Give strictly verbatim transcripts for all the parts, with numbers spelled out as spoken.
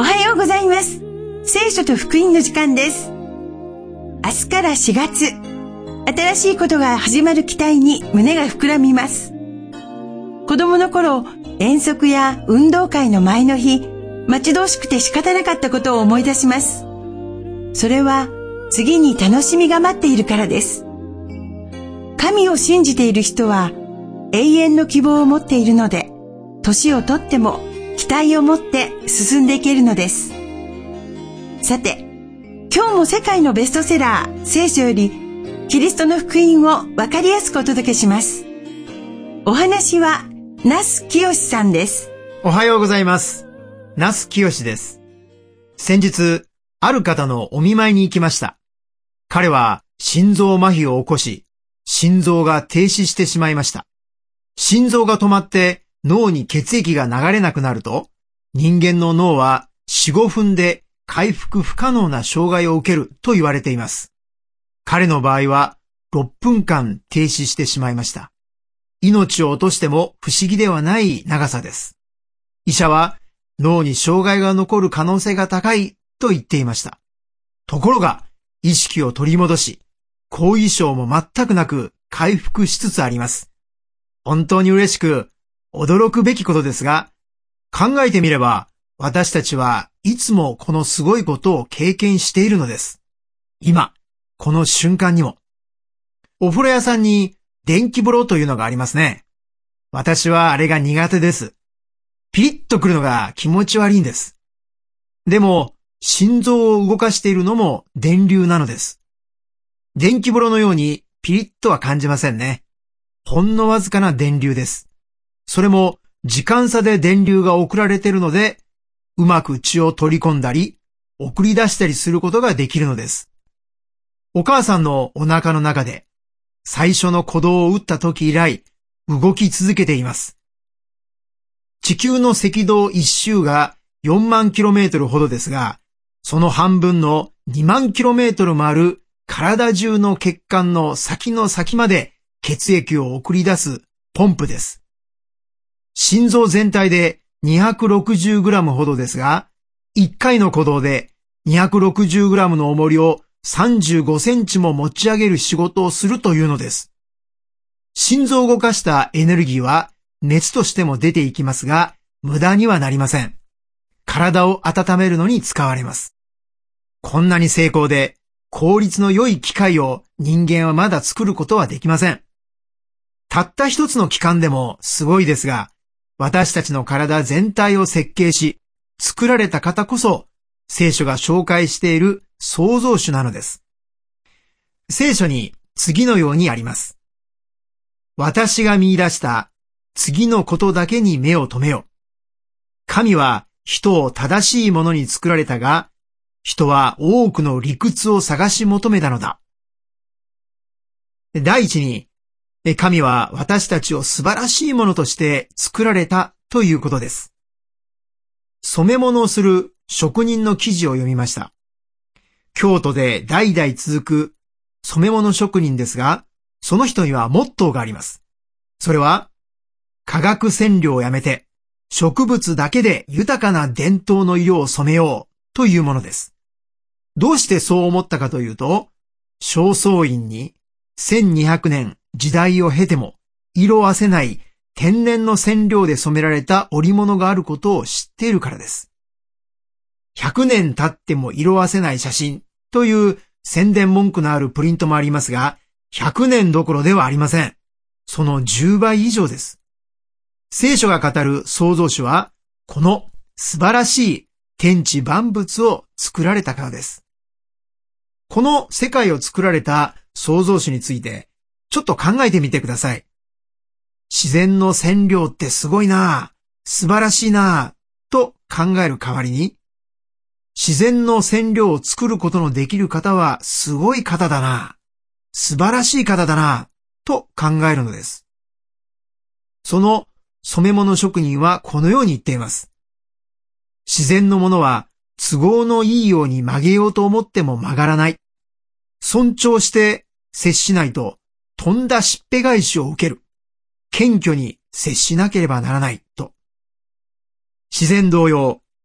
おはようございます。聖書と福音の時間です。明日からしがつ、新しいことが始まる期待に胸が膨らみます。子供の頃、遠足や運動会の前の日、待ち遠しくて仕方なかったことを思い出します。それは次に楽しみが待っているからです。神を信じている人は永遠の希望を持っているので、年をとっても期待を持って進んでいけるのです。さて、今日も世界のベストセラー聖書よりキリストの福音をわかりやすくお届けします。お話は那須清さんです。 おはようございます。那須清です。先日、ある方のお見舞いに行きました。彼は心臓麻痺を起こし、心臓が停止してしまいました。心臓が止まって脳に血液が流れなくなると、人間の脳はよん、ごふんで回復不可能な障害を受けると言われています。彼の場合はろっぷんかん停止してしまいました。命を落としても不思議ではない長さです。医者は脳に障害が残る可能性が高いと言っていました。ところが意識を取り戻し、後遺症も全くなく回復しつつあります。本当に嬉しく驚くべきことですが、考えてみれば私たちはいつもこのすごいことを経験しているのです。今、この瞬間にも。お風呂屋さんに電気風呂というのがありますね。私はあれが苦手です。ピリッとくるのが気持ち悪いんです。でも、心臓を動かしているのも電流なのです。電気風呂のようにピリッとは感じませんね。ほんのわずかな電流です。それも時間差で電流が送られているので、うまく血を取り込んだり、送り出したりすることができるのです。お母さんのお腹の中で、最初の鼓動を打った時以来、動き続けています。地球の赤道一周がよんまんキロメートルほどですが、その半分のにまんキロメートルもある体中の血管の先の先まで血液を送り出すポンプです。心臓全体でにひゃくろくじゅうグラムほどですが、いっかいの鼓動でにひゃくろくじゅうグラムの重りをさんじゅうごセンチも持ち上げる仕事をするというのです。心臓を動かしたエネルギーは熱としても出ていきますが、無駄にはなりません。体を温めるのに使われます。こんなに精巧で効率の良い機械を人間はまだ作ることはできません。たった一つの器官でもすごいですが、私たちの体全体を設計し、作られた方こそ、聖書が紹介している創造主なのです。聖書に次のようにあります。私が見出した次のことだけに目を留めよ。神は人を正しいものに作られたが、人は多くの理屈を探し求めたのだ。第一に、神は私たちを素晴らしいものとして作られたということです。染め物をする職人の記事を読みました。京都で代々続く染め物職人ですが、その人にはモットーがあります。それは、化学染料をやめて、植物だけで豊かな伝統の色を染めようというものです。どうしてそう思ったかというと、正倉院にせんにひゃくねん時代を経ても色あせない天然の染料で染められた織物があることを知っているからです。ひゃくねん経っても色あせない写真という宣伝文句のあるプリントもありますが、ひゃくねんどころではありません。そのじゅうばい以上です。聖書が語る創造主は、この素晴らしい天地万物を作られたからです。この世界を作られた創造主について、ちょっと考えてみてください。自然の染料ってすごいなぁ、素晴らしいなぁ、と考える代わりに、自然の染料を作ることのできる方はすごい方だなぁ、素晴らしい方だなぁ、と考えるのです。その染め物職人はこのように言っています。自然のものは都合のいいように曲げようと思っても曲がらない。尊重して接しないと、とんだしっぺ返しを受ける。謙虚に接しなければならないと。自然同様、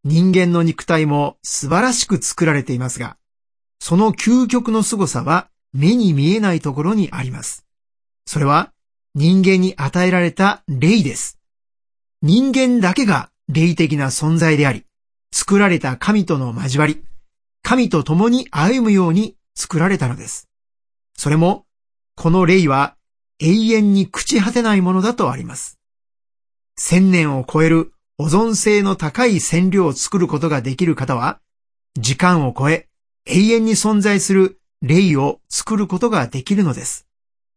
人間の肉体も素晴らしく作られていますが、その究極の凄さは目に見えないところにあります。それは人間に与えられた霊です。人間だけが霊的な存在であり、作られた神との交わり、神と共に歩むように作られたのです。それも、この霊は永遠に朽ち果てないものだとあります。千年を超える保存性の高い染料を作ることができる方は、時間を超え永遠に存在する霊を作ることができるのです。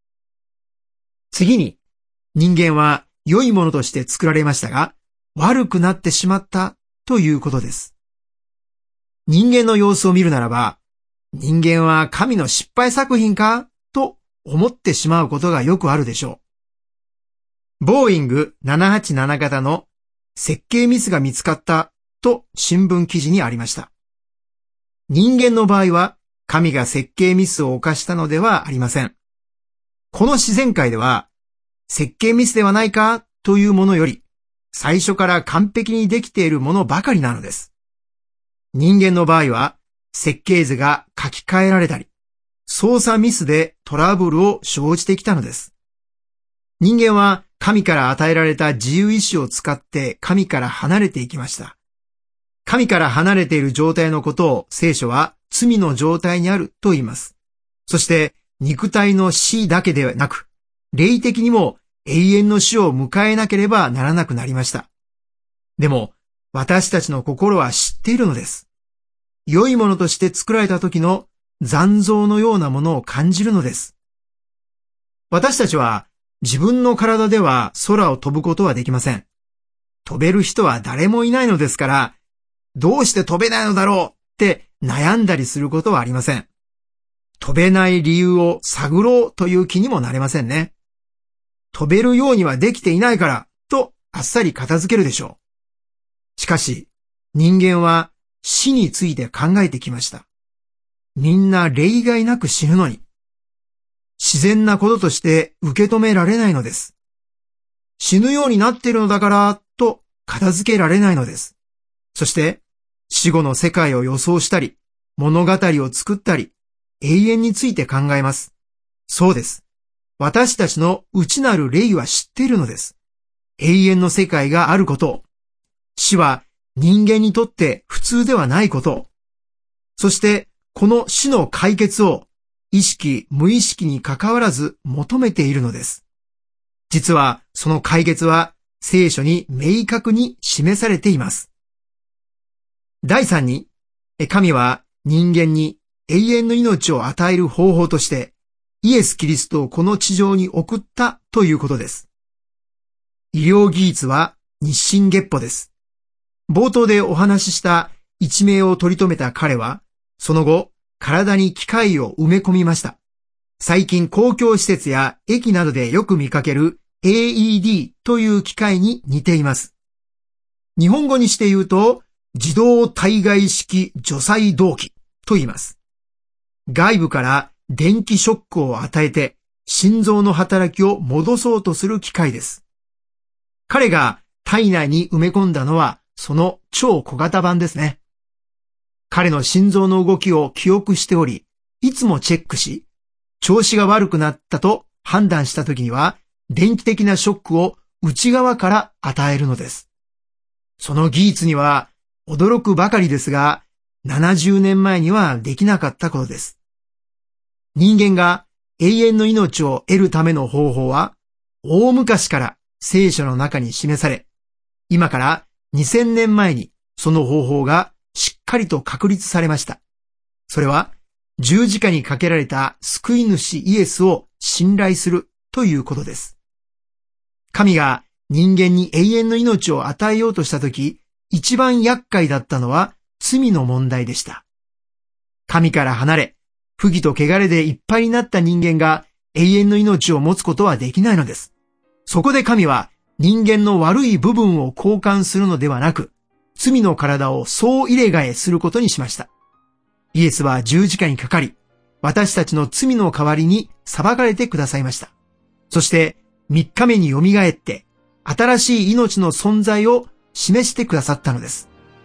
次に、人間は良いものとして作られましたが、悪くなってしまったということです。人間の様子を見るならば、人間は神の失敗作品かと思ってしまうことがよくあるでしょう。ボーイングななはちなな型の設計ミスが見つかったと新聞記事にありました。人間の場合は神が設計ミスを犯したのではありません。この自然界では設計ミスではないかというものより最初から完璧にできているものばかりなのです。人間の場合は設計図が書き換えられたり、操作ミスでトラブルを生じてきたのです。人間は神から与えられた自由意志を使って神から離れていきました。神から離れている状態のことを聖書は罪の状態にあると言います。そして肉体の死だけではなく、霊的にも永遠の死を迎えなければならなくなりました。でも私たちの心は知っているのです。良いものとして作られた時の残像のようなものを感じるのです。私たちは自分の体では空を飛ぶことはできません。飛べる人は誰もいないのですから、どうして飛べないのだろうって悩んだりすることはありません。飛べない理由を探ろうという気にもなれませんね。飛べるようにはできていないからとあっさり片付けるでしょう。しかし人間は死について考えてきました。みんな例外なく死ぬのに、自然なこととして受け止められないのです。死ぬようになっているのだからと片付けられないのです。そして死後の世界を予想したり、物語を作ったり、永遠について考えます。そうです。私たちの内なる霊は知っているのです。永遠の世界があることを、死は人間にとって普通ではないことを、そしてこの死の解決を意識無意識に関わらず求めているのです。実はその解決は聖書に明確に示されています。第三に、神は人間に永遠の命を与える方法としてイエス・キリストをこの地上に送ったということです。医療技術は日進月歩です。冒頭でお話しした一命を取り留めた彼は、その後、体に機械を埋め込みました。最近公共施設や駅などでよく見かける エーイーディー という機械に似ています。日本語にして言うと、自動体外式除細動器と言います。外部から電気ショックを与えて、心臓の働きを戻そうとする機械です。彼が体内に埋め込んだのは、その超小型版ですね。彼の心臓の動きを記憶しており、いつもチェックし、調子が悪くなったと判断したときには、電気的なショックを内側から与えるのです。その技術には驚くばかりですが、ななじゅうねんまえにはできなかったことです。人間が永遠の命を得るための方法は、大昔から聖書の中に示され、今からにせんねんまえにその方法がしっかりと確立されました。それは十字架にかけられた救い主イエスを信頼するということです。神が人間に永遠の命を与えようとしたとき、一番厄介だったのは罪の問題でした。神から離れ、不義と汚れでいっぱいになった人間が永遠の命を持つことはできないのです。そこで神は人間の悪い部分を交換するのではなく、罪の体を総入れ替えすることにしました。イエスは十字架にかかり、私たちの罪の代わりに裁かれてくださいました。そして三日目によみがえって、新しい命の存在を示してくださったのです。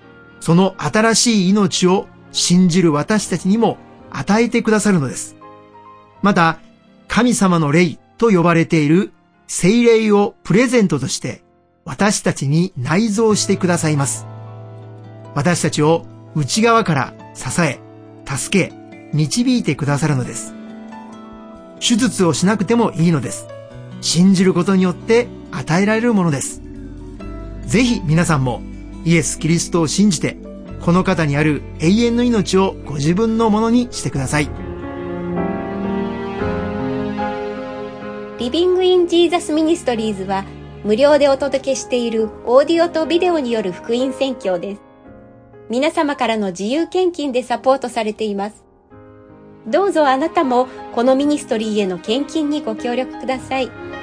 その新しい命を信じる私たちにも与えてくださるのです。また、神様の霊と呼ばれている聖霊をプレゼントとして私たちに内蔵してくださいます。私たちを内側から支え、助け、導いてくださるのです。手術をしなくてもいいのです。信じることによって与えられるものです。ぜひ皆さんもイエス・キリストを信じて、この方にある永遠の命をご自分のものにしてください。 リビングインジーザスミニストリーズは無料でお届けしているオーディオとビデオによる福音宣教です。皆様からの自由献金でサポートされています。どうぞあなたもこのミニストリーへの献金にご協力ください。